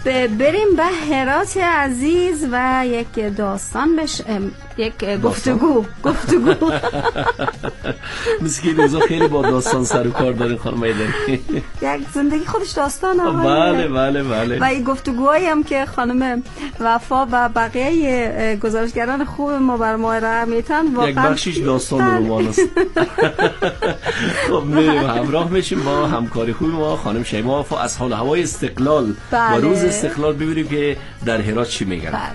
بریم به هرات عزیز و یک داستان یک گفتگو مسکی روزا خیلی با داستان سر و کار دارین خانم ایدری. یک زندگی خودش داستان ها. بله. و این گفتگوهایی هم که خانم وفا و بقیه گزارشگران خوب ما بر ما ارائه میتن واقعا یک بخشش داستان رمان است. خب میریم همراه میشیم با همکاری خوب ما خانم شیما وفا از حال هوای استقلال و روز استقلال ببینیم که در هرات چی میگن. بله.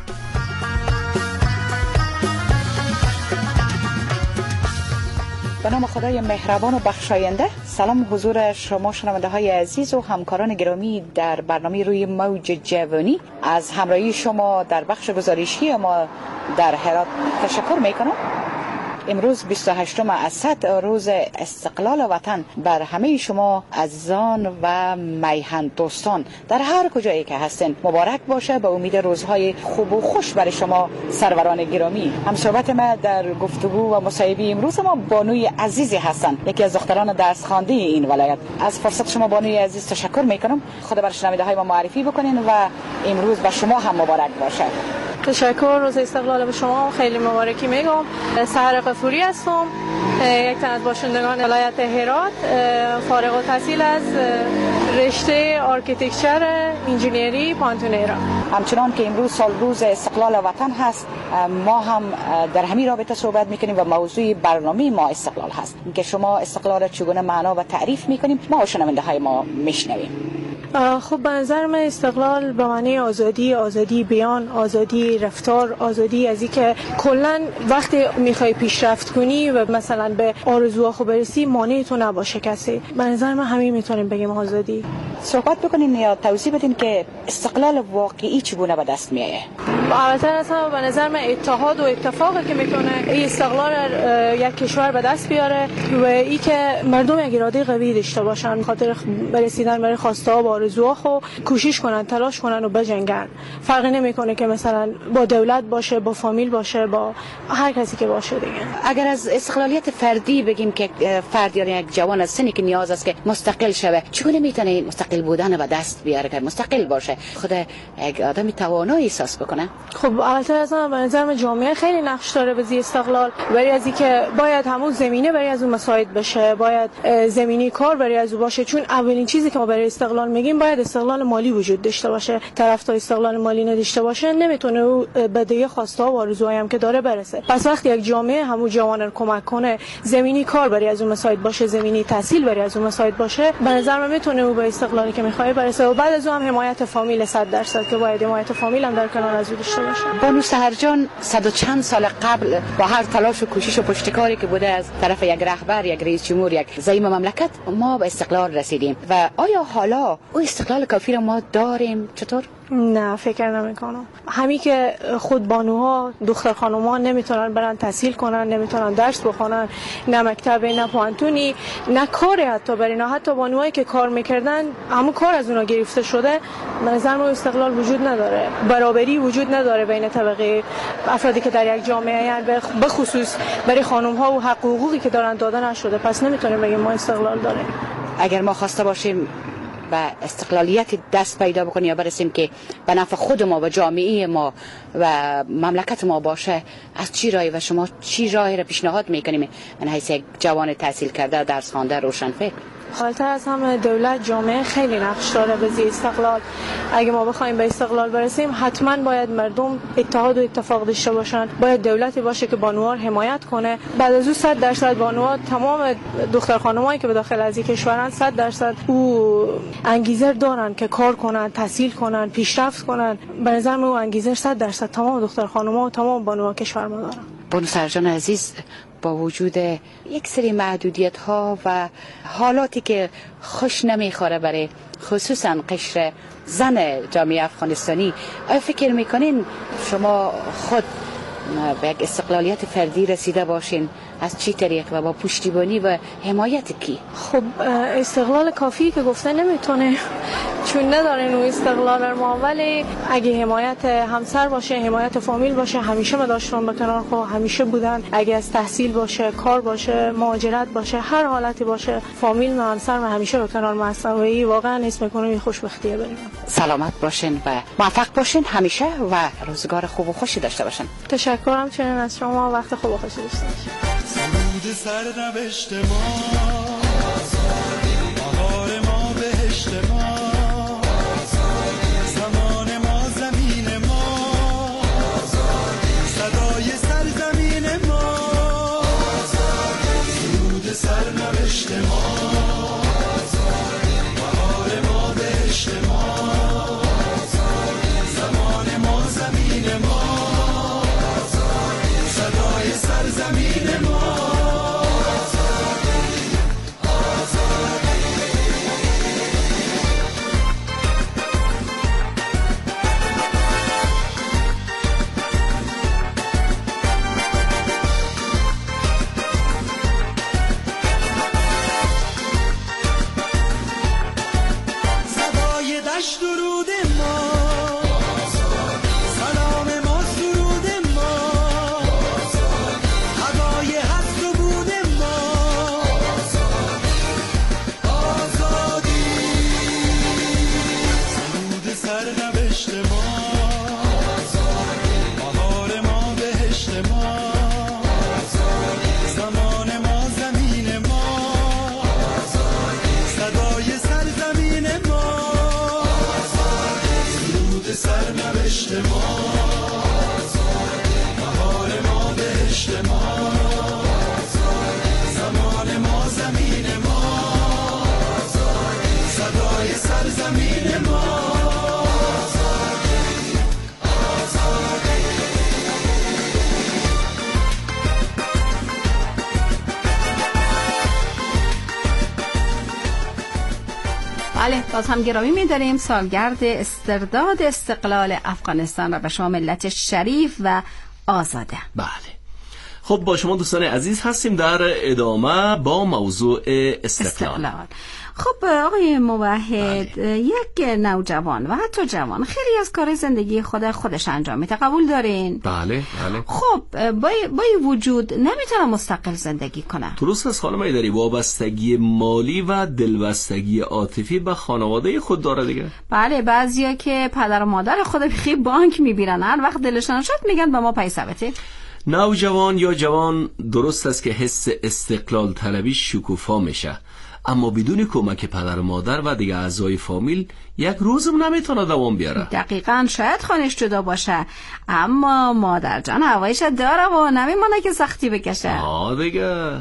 به نام خدای مهربان و بخشاینده. سلام حضور شما شنونده های عزیز و همکاران گرامی در برنامه روی موج جوانی. از همراهی شما در بخش گزارشی ما در هرات تشکر میکنم. امروز 28 اسد روز استقلال وطن بر همه شما عزیزان و میهن دوستان در هر کجایی که هستین مبارک باشه. به امید روزهای خوب و خوش برای شما سروران گرامی. همصحبت ما در گفتگو و مصاحبه امروز ما بانوی عزیزی هستن، یکی از دختران درس خوانده این ولایت. از فرصت شما بانوی عزیز تشکر میکنم. خدا بر شنونده های ما معرفی بکنین و امروز به شما هم مبارک باشه. تشکر. روز استقلال به شما خیلی مبارکی میگم. سحر قفوری هستم، یک تن از باشندگان ولایت هرات، فارغ التحصیل از رشته آرکیتکچر انجینیری پانتون ایران. همچنان که امروز سال روز استقلال وطن هست، ما هم در همین رابطه صحبت میکنیم و موضوع برنامه ما استقلال هست که شما استقلال چگونه معنا و تعریف میکنیم ما و شنونده های ما میشنویم. خب به نظر من استقلال به معنی آزادی بیان، آزادی رفتار، آزادی از اینکه کلا وقتی میخوای پیشرفت کنی و مثلا به آرزوها خو برسی مانع تو نباشه کسی. به نظر من همین میتونیم بگیم آزادی. صحبت بکنین یا توضیح بدین که استقلال واقعی چگونه به دست میایه؟ البته اصلا به نظر من اتحاد و اتفاقی که میکنه این استقلال یک کشور به دست بیاره و این که مردم یک اراده قوی داشته باشن خاطر برسیدن برای خواسته ها و آرزوها خو کوشش کنن، تلاش کنن و بجنگن. فرقی نمیکنه که مثلا با دولت باشه، با فامیل باشه، با هر کسی که باشه دیگه. اگر از استقلالیت فردی بگیم که فرد یا یک جوان از سنی که نیاز است که مستقل شوه، چگونه میتونه مستقل بودن به دست بیاره که مستقل باشه، خود یک آدمی توانایی احساس بکنه؟ خب البته اصلا به نظر من جامعه خیلی نقش داره به زی استقلال. برای از اینکه باید همون زمینه برای از اون مساعد بشه، باید زمینی کار برای از اون باشه. چون اولین چیزی که ما برای استقلال میگیم باید استقلال مالی وجود داشته باشه. طرفدار استقلال مالی نداشته باشه نمیتونه او به دیگه خواسته ها و آرزوهایی هم که داره برسه. پس وقتی یک جامعه همون جوانان رو کمک کنه، زمینی کار برای از اون مساعد باشه، زمینی تحصیل برای از اون مساعد باشه، به نظر من میتونه او به استقلالی که میخواد برسه. و بعد از اون هم حمایت فامیل 100% که باید حمایت فامیل هم در کنار از او داشته باشه. بانو سحر جان، صد و چند سال قبل با هر تلاش و کوشش و پشتکاری که بوده از طرف یک رهبر، یک رئیس جمهور، یک زعیم مملکت، ما به استقلال رسیدیم. و آیا حالا او استقلال کافی را ما داریم؟ چطور؟ نه فکر نمی‌کنم. همین که خود بانوها، دختر خانوما نمیتونن برن تحصیل کنن، نمیتونن درس بخونن، نه مکتب، نه پانتونی، نه کاری حتی برای نه حتی بانوهایی که کار میکردن همون کار از اونا گرفته شده. به نظر من استقلال وجود نداره، برابری وجود نداره بین طبقه افرادی که در یک جامعه، یعنی به خصوص برای خانم‌ها و حقوقی که دارن داده نشده. پس نمیتونیم بگیم ما استقلال داریم. اگر ما خواسته باشیم به استقلالیت دست پیدا بکنیم یا برسیم که به نفع خود ما و جامعه ما و مملکت ما باشه، از چی راهی و شما چی راهی را پیشنهاد میکنیم من حیث یک جوان تحصیل کرده، درس خوانده، روشنفکر؟ حالت از همه دولت، جامعه خیلی نقش داره به زی استقلال. اگه ما بخوایم به استقلال برسیم حتما باید مردم اتحاد و اتفاق داشته باشن، باید دولتی باشه که بانوها رو حمایت کنه. بعد از اون 100% بانوها، تمام دختر خانمایی که به داخل از این کشورن 100% او انگیزه دارن که کار کنن، تحصیل کنن، پیشرفت کنن. به نظر من او انگیزه 100% تمام دختر خانم‌ها و تمام بانوها کشور ما دارن. بانو سحر جان عزیز، با وجود یک سری محدودیت ها و حالاتی که خوش نمیخوره برای خصوصا قشر زن جامعه افغانستانی، آیا فکر میکنین شما خود به یک استقلالیت فردی رسیده باشین از چی طریق و با پشتیبانی و حمایت کی؟ خب استقلال کافی که گفته نمیتونه، چون ندارن اون استقلال ما، ولی اگه حمایت همسر باشه، حمایت فامیل باشه، همیشه ما داشتن به کنار خود، همیشه بودن. اگه از تحصیل باشه، کار باشه، مهاجرت باشه، هر حالتی باشه، فامیل و همسر ما همیشه به کنار ما هستن و این واقعا اسم کنم خوشبختیه بریم. سلامت باشین و موفق باشین همیشه و روزگار خوب و خوشی داشته باشین. تشکرم چنین از شما، وقت خوب و خوشی داشته باشین. سرود سرنوشت ما، بهار ما، بهشت ما، زمان ما، زمین ما، صدای سرزمین ما، سرود سرنوشت ما، بهار ما، بهشت ما، زمان ما، زمین ما، صدای سرزمین ما. بله، باز هم گرامی می‌داریم سالگرد استرداد استقلال افغانستان را به شما ملت شریف و آزاده. بله، خب با شما دوستان عزیز هستیم در ادامه با موضوع استقلال. خب آقای موحد، یک نوجوان و حتی جوان خیلی از کار زندگی خودش انجام میده، قبول دارین؟ بله بله. خب با وجود نمیتونه مستقل زندگی کنه. درست است خانم ایدری، وابستگی مالی و دلبستگی عاطفی به خانواده خود داره دیگه. بله، بعضیا که پدر و مادر خود بخی بانک میبیرن، هر وقت دلشون شد میگن با ما پیسه بده. نوجوان یا جوان درست است که حس استقلال طلبی شکوفا میشه، اما بدون کمک پدر و مادر و دیگه اعضای فامیل یک روزم نمیتونه دوام بیاره. دقیقاً، شاید خانش جدا باشه اما مادر جان هوایش داره و نمیمونه که سختی بکشه. دیگه.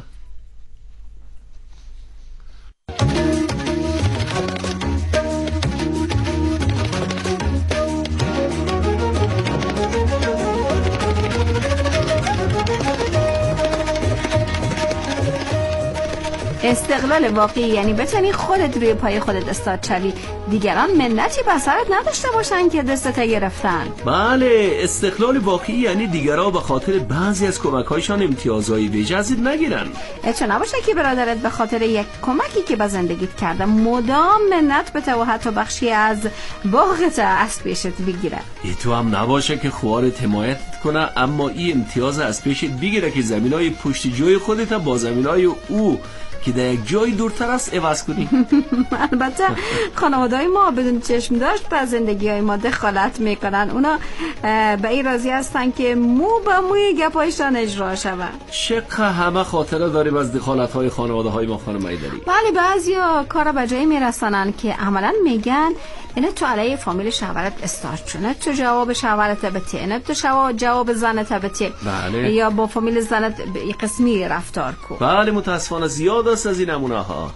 استقلال واقعی یعنی بتونی خودت روی پای خودت استاد شوی، دیگران منتی به سرت نداشته باشن که دستت گرفتن. بله، استقلال واقعی یعنی دیگران به خاطر بعضی از کمک‌هایشان امتیازهای ویژه ازت نگیرن. چه نباشه که برادرت به خاطر یک کمکی که به زندگیت کرده مدام منت بته و حتی بخشی از باغت از پیشت بگیره. تو هم نباشه که خوارت حمایت کنه اما این امتیاز از پیشت بگیره که زمینای پشت جوی خودت با زمینای او که در یک جای دورتر است عوض کنی. البته خانواده‌های ما بدون چشم داشت به زندگی‌های ما دخالت میکنن. اونا به این راضی هستن که مو به موی گپایشان اجرا شود. چقدر همه خاطره داریم از دخالت‌های خانواده‌های ما خانم ایدری. بله، بعضیا کارا به جایی میرسونن که عملاً میگن اینه تو علیه فامیل شوهرت استارت شونه، تو جواب شوهرت بده، اینه تو جواب زنت بده. بله. یا با فامیل زنت یک قسمی رفتار کو. بله، متاسفانه زیاد است از این نمونه ها.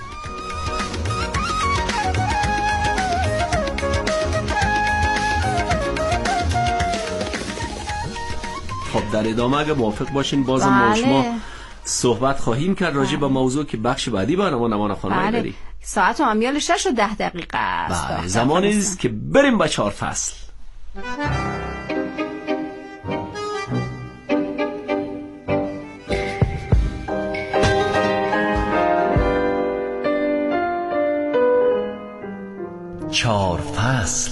خب در ادامه اگه موافق باشین بازم با شما صحبت خواهیم کرد راجع به موضوع که بخش بعدی برنامه نمونه خانم ایدری. ساعت و امیال 6:10 است. بله، زمانی است که بریم به 4 فصل. 4 فصل.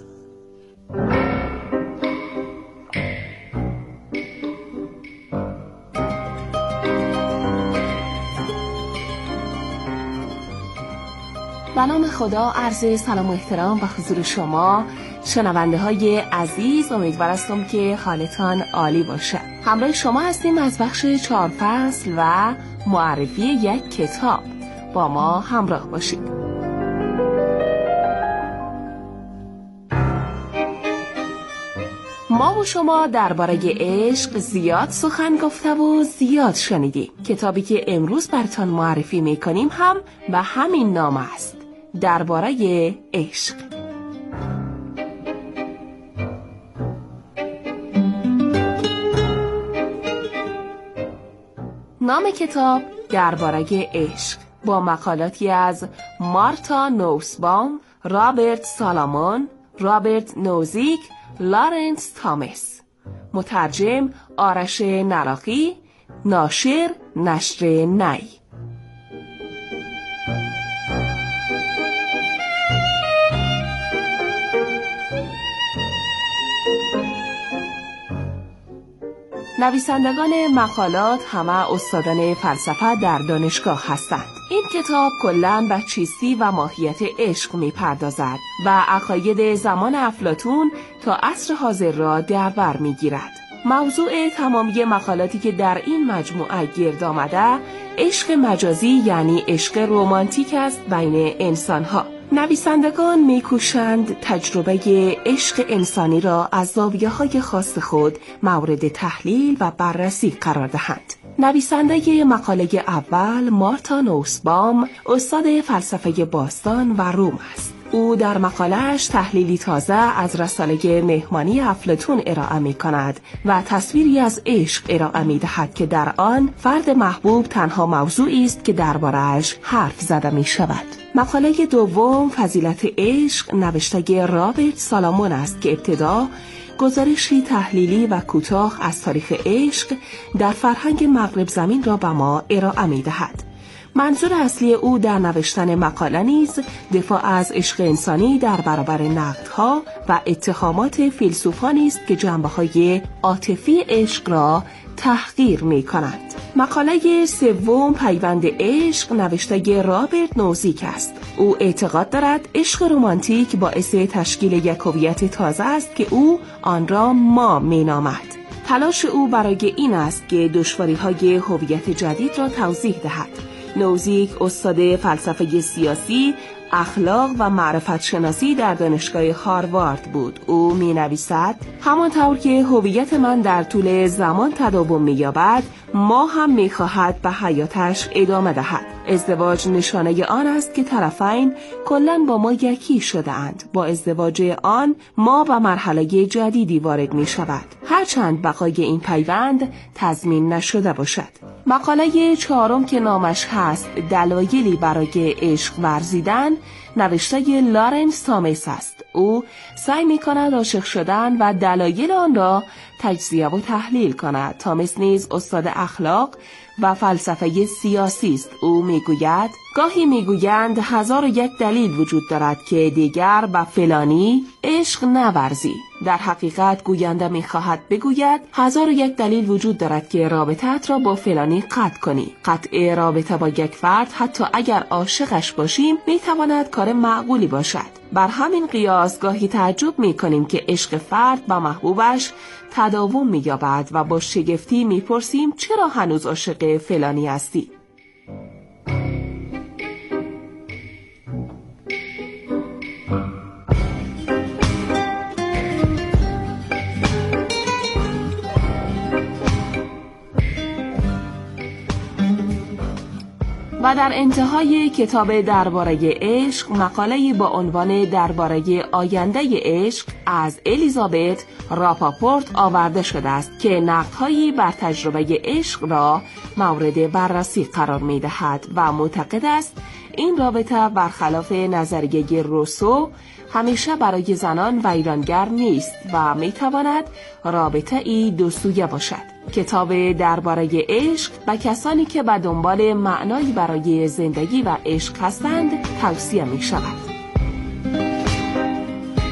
به نام خدا، عرض سلام و احترام به حضور شما شنونده های عزیز. امیدوار هستم که حالتان عالی باشه. همراه شما هستیم از بخش 4 فصل و معرفی یک کتاب. با ما همراه باشید. ما و شما درباره عشق زیاد سخن گفته و زیاد شنیدیم. کتابی که امروز براتون معرفی میکنیم هم به همین نام است، درباره عشق. نام کتاب درباره عشق، با مقالاتی از مارتا نوسبام، رابرت سالامون، رابرت نوزیک، لارنس تامس. مترجم آرش نراقی. ناشر نشر نی. نویسندگان مقالات همه استادان فلسفه در دانشگاه هستند. این کتاب کلاً به چیستی و ماهیت عشق می‌پردازد و عقاید زمان افلاطون تا عصر حاضر را در بر می‌گیرد. موضوع تمامی مقالاتی که در این مجموعه گرد آمده، عشق مجازی یعنی عشق رمانتیک است بین انسان‌ها. نویسندگان می‌کوشند تجربه عشق انسانی را از زاویه‌های خاص خود مورد تحلیل و بررسی قرار دهند. نویسنده مقاله اول مارتا نوسبام استاد فلسفه باستان و روم است. او در مقاله‌اش تحلیلی تازه از رساله مهمانی افلاطون ارائه می‌کند و تصویری از عشق ارائه می‌دهد که در آن فرد محبوب تنها موضوعی است که درباره‌اش حرف زده می‌شود. مقاله دوم فضیلت عشق نوشته رابرت سالامون است که ابتدا گزارشی تحلیلی و کوتاه از تاریخ عشق در فرهنگ مغرب زمین را به ما ارائه می‌دهد. منظور اصلی او در نوشتن مقاله نیز دفاع از عشق انسانی در برابر نقدها و اتهامات فیلسوفانی است که جنبه‌های عاطفی عشق را تحقیر می‌کنند. مقاله سوم پیوند عشق نوشته رابرت نوزیک است. او اعتقاد دارد عشق رمانتیک باعث تشکیل یک هویت تازه است که او آن را ما می‌نامد. تلاش او برای این است که دشواری‌های هویت جدید را توضیح دهد. نوزیک استاد فلسفه سیاسی، اخلاق و معرفت شناسی در دانشگاه هاروارد بود. او می نویسد همانطور که هویت من در طول زمان تداوم می یابد، ما هم می خواهد به حیاتش ادامه دهد. ازدواج نشانه آن است که طرفین کلاً با ما یکی شده اند. با ازدواج آن ما به مرحله جدیدی وارد می شود، هرچند بقای این پیوند تضمین نشده باشد. مقاله چهارم که نامش هست دلایلی برای عشق ورزیدن نوشته لارنس تامس است. او سعی می کند عاشق شدن و دلایل آن را تجزیه و تحلیل کند. تامس نیز استاد اخلاق و فلسفه سیاسی است. او میگوید گاهی میگویند 1001 دلیل وجود دارد که دیگر به فلانی عشق نورزی. در حقیقت گوینده میخواهد بگوید 1001 دلیل وجود دارد که رابطه‌ات را با فلانی قطع کنی. قطع رابطه با یک فرد حتی اگر عاشقش باشیم میتواند کار معقولی باشد. بر همین قیاس گاهی تعجب میکنیم که عشق فرد به محبوبش تداوم می‌یابد و با شگفتی می‌پرسیم چرا هنوز عاشق فلانی هستی؟ و در انتهای کتاب درباره عشق مقاله‌ای با عنوان درباره آینده عشق از الیزابت راپاپورت آورده شده است که نقدهایی بر تجربه عشق را مورد بررسی قرار می‌دهد و معتقد است این رابطه برخلاف نظریه روسو همیشه برای زنان ویرانگر نیست و میتواند رابطه ای دو سویه باشد. کتاب درباره عشق به کسانی که به دنبال معنایی برای زندگی و عشق هستند توصیه می شود.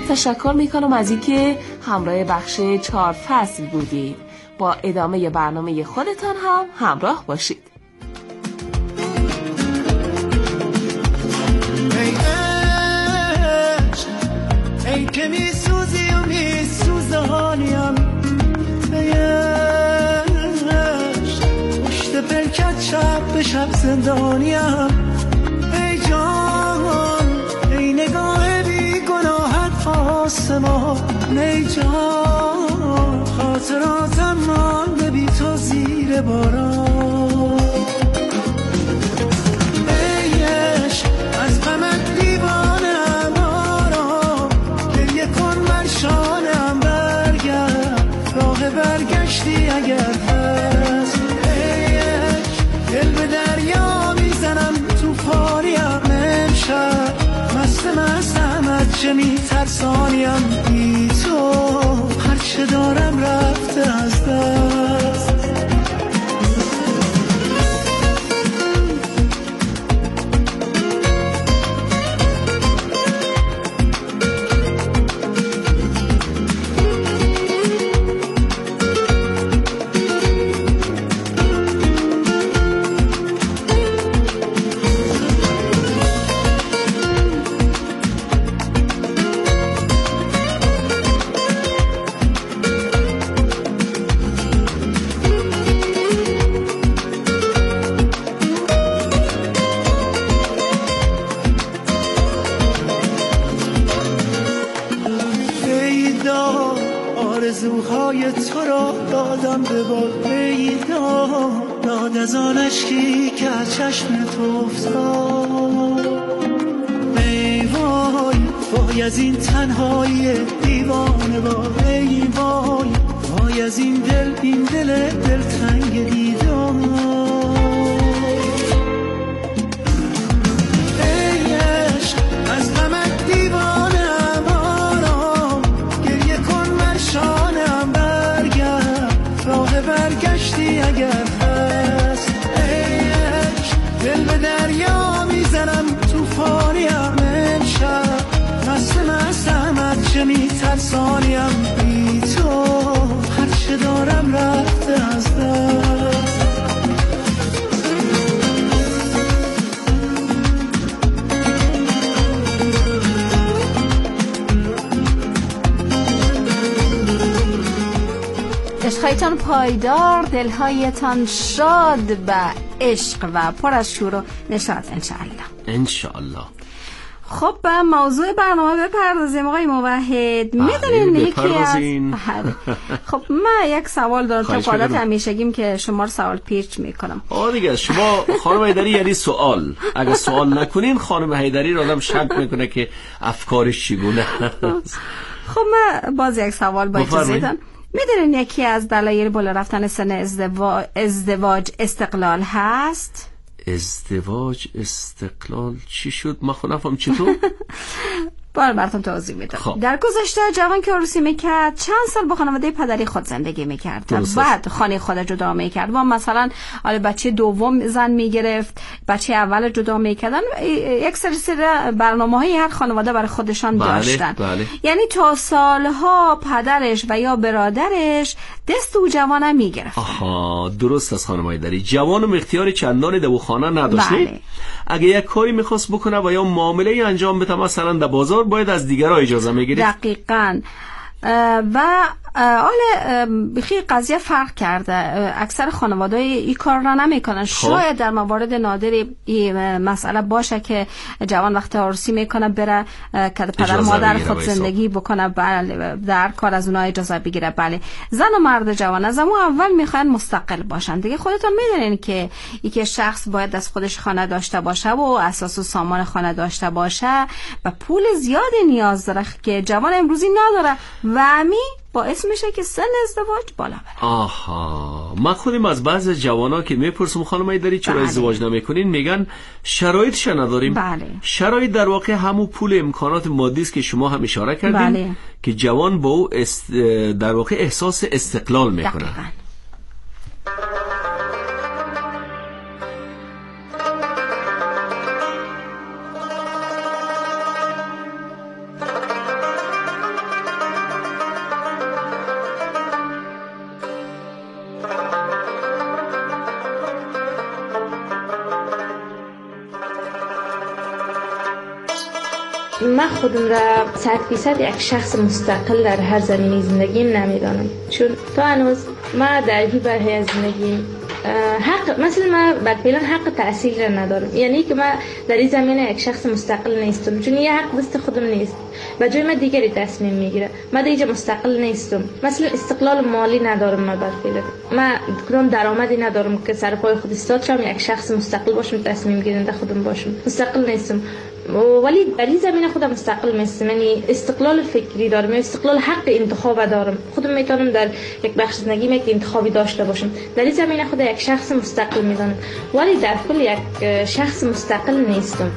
تشکر میکنم از اینکه همراه بخش 4 فصل بودید. با ادامه برنامه خودتان هم همراه باشید. ای که میسوزی و میسوزانیم، پشت پلکت شب به شب زندانیم. ای جان ای نگاه بی گناهت آسمان، ای جان خاطراتم مانده بی تو زیر باران. ای عشق از غمت دیوانم، آرام گریه کن بر شانم، برگرد راه برگشتی اگر هست. ای عشق دل به دریا میزنم توفانیم، امشب مستم از چه میترسانیم، بی تو هرچه دارم رفته از دست. آرزوهای تو را دادم به باد، ای داد از آن اشکی که از چشم تو افتاد. ای وای وای از این تنهایی دیوانه وای، ای وای وای از این دل تنگ دیدار. ای عشق از غمت دیوانه برگشتی اگر هست. ای عشق دل به دریا میزنم توفانیم، امشب مستم از چه میترسانیم، بی تو هرچه دارم رفته از دست. عشقایتان پایدار، دلهایتان شاد به عشق و پر از شور و نشاط انشاءالله. خب به موضوع برنامه بپردازیم آقای موحد. میدونین یکی از خب من یک سوال دارم، تا حالت همیشگیم که شما رو سوال پیچ میکنم. دیگه شما خانم حیدری یعنی سوال، اگه سوال نکنین خانم حیدری رو آدم شک میکنه که افکارش چگونه. خب من باز یک سوال با اجازه دارم. میدونین یکی از دلایل بالا رفتن سن ازدواج استقلال هست؟ ازدواج استقلال چی شد؟ من خود نفهم چطور؟ براتون توضیح میدم. در گذشته جوان که عروسی میکرد چند سال با خانواده پدری خود زندگی میکرد و بعد خانه خود جدا میکرد و مثلا بچه دوم زن میگرفت، بچه اول جدا میکردن. یک سری برنامه‌های هر خانواده برای خودشان داشتن. یعنی تا سالها پدرش و یا برادرش دست او جوانه میگرفت. درست است خانم حیدری. جوان و اختیار چندانی در خانه نداشت. اگه یک کاری میخواست بکنه و یا معامله انجام بده مثلا در بازار، باید از دیگرها اجازه میگیرید. دقیقاً. و بخی قضیه فرق کرده. اکثر خانواده‌های این کار را نمیکنن. شاید در موارد نادری این مسئله باشه که جوان وقت عروسی میکنه بره که پدر مادر خود زندگی بکنه، بله در کار از اونها اجازه بگیره. بله زن و مرد جوان از اون اول میخوان مستقل باشن دیگه. خودتون میدونین که یک شخص باید از خودش خانه داشته باشه و اساس و سامان خانه داشته باشه و پول زیادی نیاز داره که جوان امروزی نداره و باعث میشه که سن ازدواج بالا بره. من خودم از بعض جوانا که میپرسم خانم حیدری چرا ازدواج نمیکنین، میگن شرایطش نداریم. شرایط در واقع همون پول امکانات مادی است که شما هم اشاره کردین که جوان با او در واقع احساس استقلال میکنه. من خودم را 100% یک شخص مستقل در هر زمینه زندگیم نمیدانم، چون تا هنوز من در هیچ برهه از زندگیم حق، مثلا من فعلا حق تحصیل را ندارم، یعنی که من در این زمینه یک شخص مستقل نیستم، چون یه حق دست خودم نیست و جای من دیگری تصمیم میگیره. من دیگه مستقل نیستم، مثلا استقلال مالی ندارم، من فعلا من کدام درآمدی ندارم که سر پای خود ایستاد شم، یک شخص مستقل باشم، تصمیم گیرنده خودم باشم. مستقل نیستم، ولی در این زمینه خودم مستقل نیستم، یعنی استقلال فکری دارم، استقلال حق انتخاب دارم، خودم میتونم در یک بخش زندگیم یک انتخابی داشته باشم. در این زمینه خود یک شخص مستقل میدانم، ولی در کل یک شخص مستقل نیستم.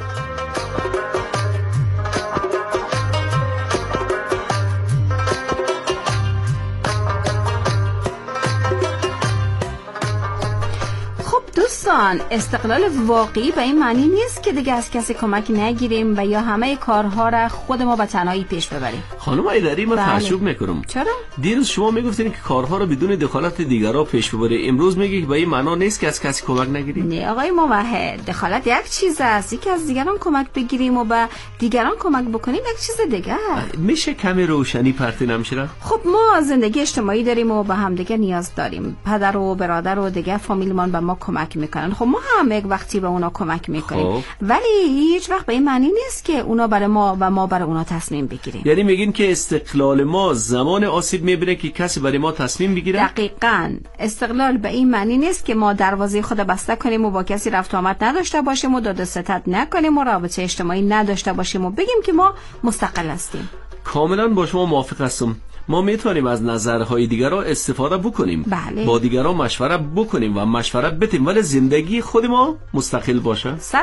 دوستان، استقلال واقعی به این معنی نیست که دیگه از کسی کمک نگیریم و یا همه کارها را خود ما به تنهایی پیش ببریم. خانم ایدری، من تعجب میکنم. چرا؟ دیروز شما میگفتین که کارها را بدون دخالت دیگران پیش ببری، امروز میگی به این معنی نیست که از کسی کمک نگیریم. نه آقای موحد، دخالت یک چیز است، یکی از دیگران کمک بگیریم و به دیگران کمک بکنیم یک چیز دیگه. میشه کمی روشنی پرتی نمیشه؟ خب ما زندگی اجتماعی داریم و به هم دیگه نیاز داریم. پدر و برادر و دیگه فامیلمان به ما کمک میکنن، خب ما هم یک وقتی به اونا کمک میکنیم، ولی هیچ وقت به این معنی نیست که اونا برای ما و ما برای اونا تصمیم بگیریم. یعنی میگین که استقلال ما زمان آسیب میبینه که کسی برای ما تصمیم بگیره؟ دقیقاً. استقلال به این معنی نیست که ما دروازه خود بسته کنیم و با کسی رفت و آمد نداشته باشیم و داد و ستد نکنیم و رابطه اجتماعی نداشته باشیم و بگیم که ما مستقل هستیم. کاملا با شما موافق هستم. ما میتونیم از نظرهای دیگران استفاده بکنیم، بله. با دیگران مشوره بکنیم و مشوره بدیم، ولی زندگی خود ما مستقل باشه. 100%.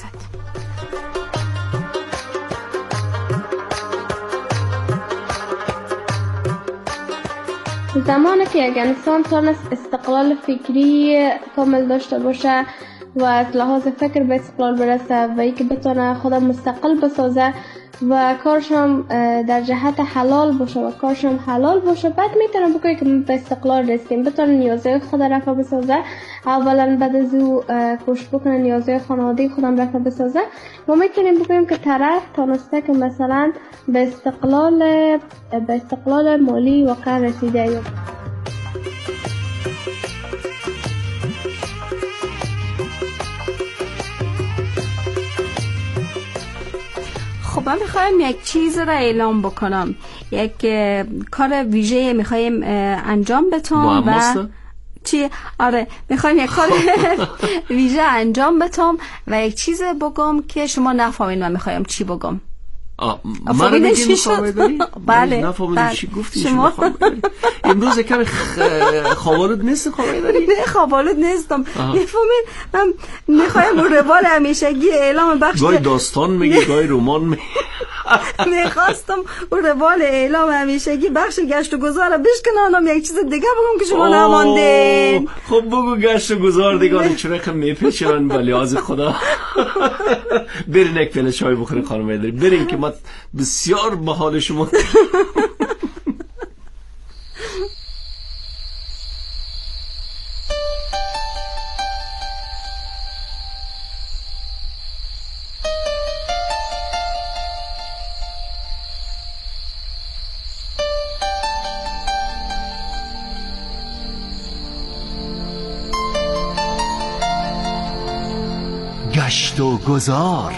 زمانی که یک انسان تونست استقلال فکری کامل داشته باشه و از لحاظ فکر به استقلال برسه و ای که بتونه خودم مستقل بسازه و کارشم در جهت حلال باشه و کارشم حلال باشه، بعد میتونه بگه که به استقلال رسیم، بتونه نیازهای خود رفع بسازه. اولا بعد از او کوشش بکنه نیازهای خانواده خودم رفع بسازه. ما میتونیم بگیم که طرف تونسته که مثلا به استقلال مالی واقعا رسیده. خب من میخوایم یک چیز را اعلام بکنم، یک کار ویژه میخوایم انجام بتم و چی؟ آره میخوایم یک کار ویژه انجام بتم و یک چیز بگم که شما نفهمین من میخوایم چی بگم. من میگم خواهی بله نفهمیدم چی گفتی شما. امروز کمی خوابالود نیست خواهی داری؟ نه خوابالود نیستم. میفهمین من میخوایم روال همیشگی اعلام بخش گاهی داستان میگی گاهی رمان میگی. میخواستم روال اعلام همیشگی بخش گشت و گذار بشکنانم یک چیز دیگه بگم که شما نماندین. خب بگو گشت و گذار دیگه چرا که میپیچن ولی از خدا. برین یک پیاله چای بخورین خانم ایدری، برین که من بسیار به حال شما. گشت و گذار.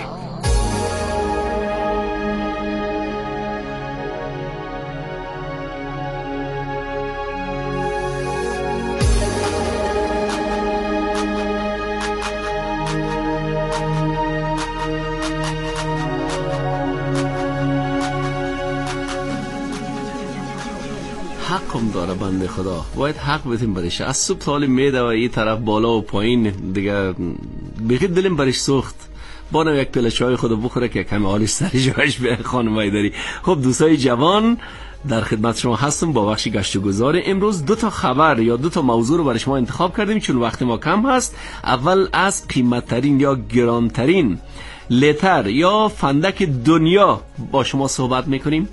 حقم داره بنده خدا، باید حق بدیم برش. از صبح تالی میده و این طرف بالا و پایین دیگه بخید دلیم برش سوخت. بانم یک پیاله چای خود بخوره که کمی حالش سر جایش به خانم ایدری. خب دوستای جوان، در خدمت شما هستم با بخش گشت و گذار. امروز 2 تا خبر یا 2 تا موضوع رو برای شما انتخاب کردیم چون وقت ما کم هست. اول از قیمتترین یا گرانترین لتر یا فندک دنیا با شما صحبت میکنیم.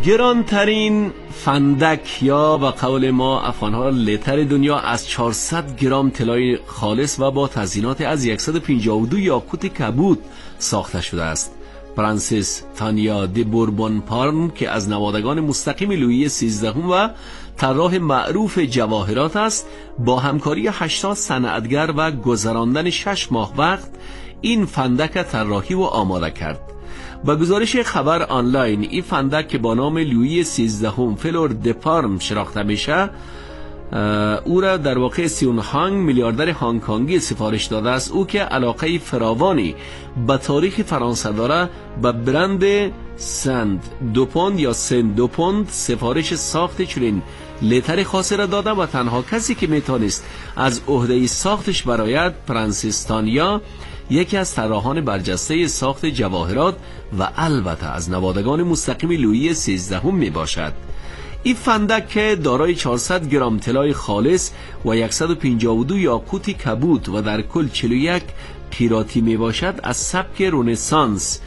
گرانترین فندک یا به قول ما افغان‌ها لتر دنیا از 400 گرم طلای خالص و با تزیینات از 152 یاقوت کبود ساخته شده است. فرانسیس تانیا دی بوربون پارم که از نوادگان مستقیم لویی 13 و طراح معروف جواهرات است، با همکاری 80 صنعتگر و گذراندن 6 ماه وقت این فندک طراحی و آماده کرد. با گزارش خبر آنلاین، این فندک که با نام لویی 13 فلور د پارم شناخته میشه، او را در واقع سیون هانگ میلیاردر هنگ کنگی سفارش داده است. او که علاقه فراوانی به تاریخ فرانسه داره، به برند سند دو پوند یا سند دو پوند سفارش ساخت چنین لتر خاصی را داده و تنها کسی که میتونست از عهده ساختش برآید فرانسیس تانیا، یکی از طراحان برجسته ساخت جواهرات و البته از نوادگان مستقیم لویی 13 می باشد. این فندک که دارای 400 گرم طلای خالص و 152 یاقوت کبود و در کل 41 قیراطی می باشد، از سبک رنسانس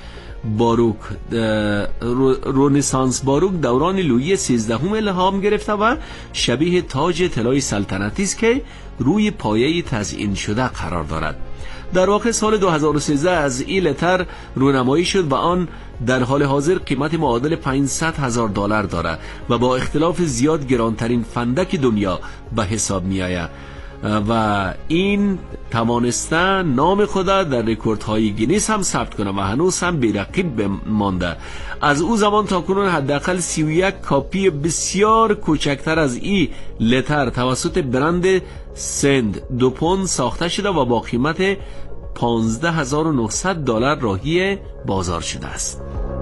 باروک دوران لویی 13 الهام گرفته و شبیه تاج طلای سلطنتی است که روی پایه تزیین شده قرار دارد. در واقع سال 2013 از این لتر رونمایی شد و آن در حال حاضر قیمت معادل $500,000 دارد و با اختلاف زیاد گرانترین فندک دنیا به حساب می آید و این توانسته نام خدا در رکوردهای گینیس هم ثبت کنه و هنوز هم بی‌رقیب مانده. از او زمان تا کنون حداقل 31 کاپی بسیار کوچکتر از این لتر توسط برند سند دو پوند ساخته شده و با قیمت $15,900 راهی بازار شده است.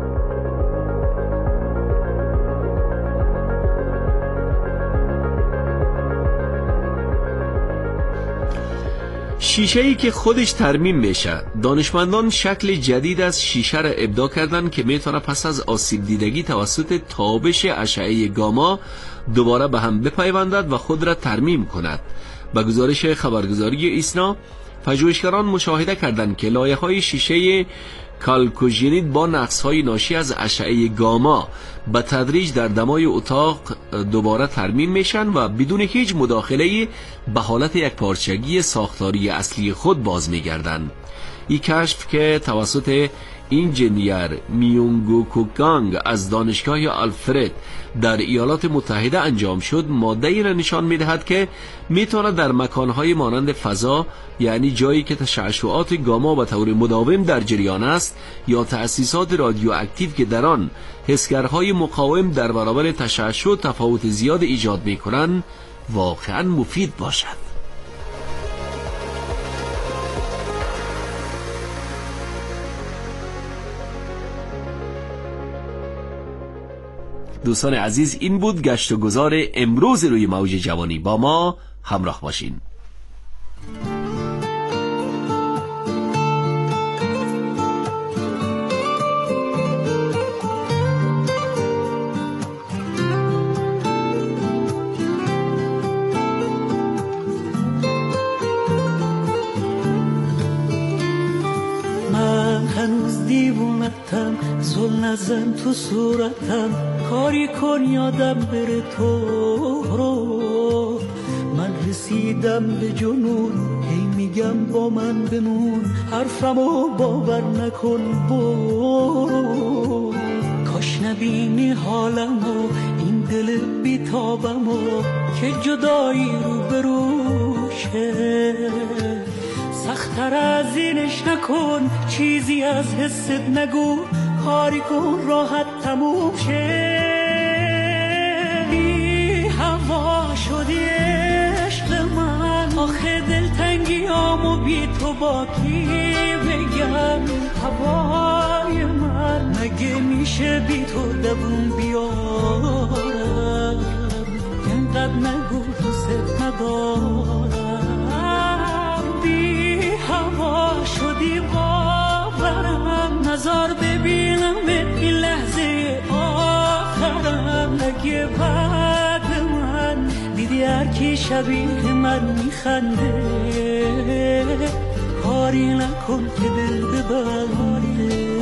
شیشه‌ای که خودش ترمیم میشه. دانشمندان شکل جدید از شیشه را ابداع کردن که میتونه پس از آسیب دیدگی توسط تابش اشعه گاما دوباره به هم بپیوندد و خود را ترمیم کند. با گزارش خبرگزاری ایسنا، پژوهشگران مشاهده کردند که لایه‌های شیشه کالکوژنید با نقص‌های ناشی از اشعه گاما به تدریج در دمای اتاق دوباره ترمیم میشن و بدون هیچ مداخله‌ای به حالت یک پارچگی ساختاری اصلی خود باز میگردند. این کشف که توسط انجینیر میونگو کوکانگ از دانشگاه آلفرد در ایالات متحده انجام شد، ماده‌ای را نشان می‌دهد که می‌تواند در مکان‌های مانند فضا، یعنی جایی که تشعشعات گاما به طور مداوم در جریان است، یا تأسیسات رادیواکتیو که در آن حسگرهای مقاوم در برابر تشعشع تفاوت زیاد ایجاد می‌کنند، واقعاً مفید باشد. دوستان عزیز، این بود گشت و گذار امروز روی موج جوانی. با ما همراه باشین. من هنوز دیوونتم، زل نزن تو صورتم، کاری کن یادم بره تو رو. من رسیدم به جنون، هی میگم با من بمون، حرفمو باور نکن برو. کاش نبینی حالمو، این دل بیتابمو که جدایی رو بروشه. سخت‌تر از اینش نکن، چیزی از حست نگو، کاری کن راحت تموم شه. بی هوا شدی عشق من، آخه دلتنگیامو بی تو با کی بگم. هوای من مگه میشه بی تو دووم بیارم، اینقدر نگو دوست ندارم. بی هوا شدی باورم، نظر ببینم این لحظه آخرم. اگه بعد من دیدی هر کی شبیه من میخنده، کاری نکن که دل ببره.